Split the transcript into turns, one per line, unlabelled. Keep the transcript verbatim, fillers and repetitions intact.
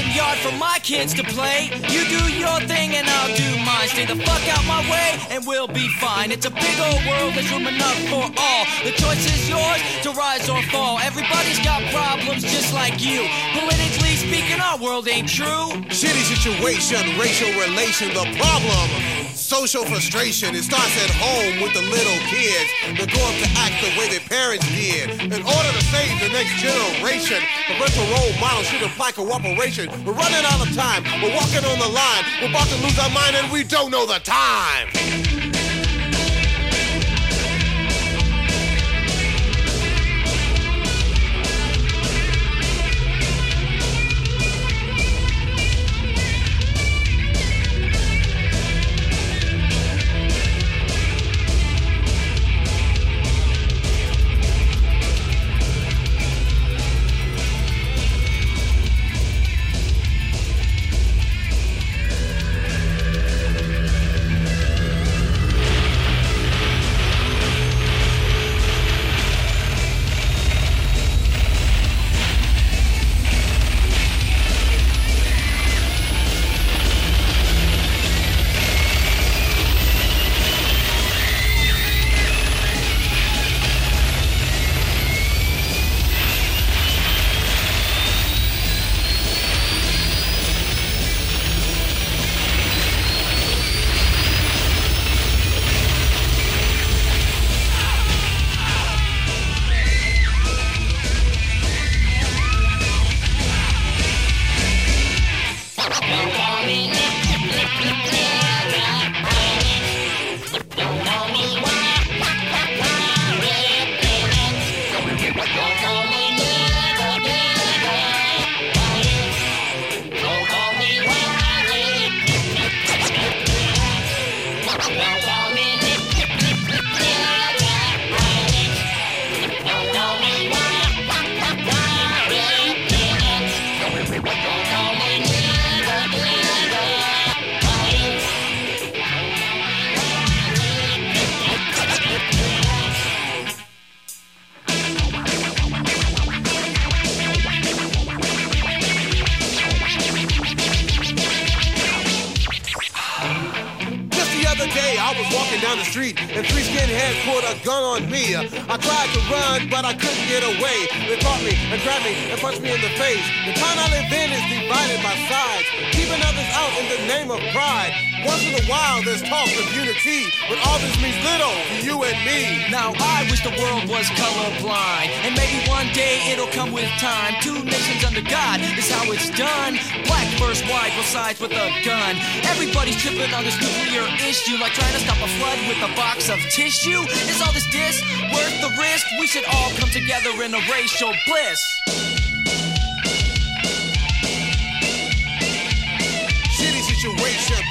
yard for my kids to play. You do your thing and I'll do mine. Stay the fuck out my way and we'll be fine. It's a big old world, there's room enough for all. The choice is yours to rise or fall. Everybody's got problems just like you. Politically speaking, our world ain't true.
Shitty situation, racial relation, the problem. Social frustration, it starts at home with the little kids that grow up to act the way their parents did. In order to save the next generation, parental role models should imply cooperation. We're running out of time, we're walking on the line, we're about to lose our mind and we don't know the time. And three skinheads pulled a gun on me. I tried to run, but I couldn't get away. They caught me and grabbed me and punched me in the face. The town I live in is divided by sides, keeping others out in the name of pride. Once in a while there's talk of unity, but all this means little to you and me.
Now I wish the world was colorblind, and maybe one day it'll come with time. Two nations under God is how it's done. Black versus white, both sides with a gun. Everybody's tripping on this nuclear issue, like trying to stop a flood with a box of tissue. Is all this diss worth the risk? We should all come together in a racial bliss.
Shitty situation,